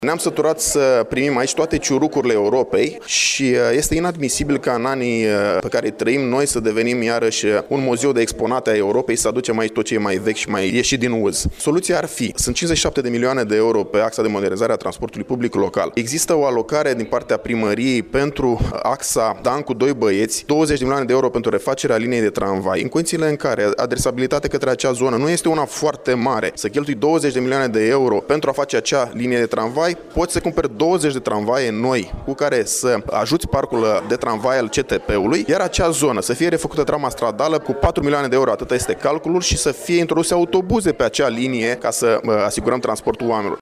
Ne-am săturat să primim aici toate ciurucurile Europei și este inadmisibil ca în anii pe care îi trăim noi să devenim iarăși un muzeu de exponate a Europei, să aducem aici tot ce e mai vechi și mai ieșit din uz. Soluția ar fi, sunt 57 de milioane de euro pe axa de modernizare a transportului public local. Există o alocare din partea primăriei pentru axa Dan cu doi băieți, 20 de milioane de euro pentru refacerea liniei de tramvai. În condițiile în care adresabilitatea către acea zonă nu este una foarte mare, să cheltui 20 de milioane de euro pentru a face acea linie de tramvai, poți să cumperi 20 de tramvaie noi cu care să ajuți parcul de tramvai al CTP-ului, iar acea zonă să fie refăcută trama stradală cu 4 milioane de euro, atâta este calculul, și să fie introduse autobuze pe acea linie ca să asigurăm transportul oamenilor.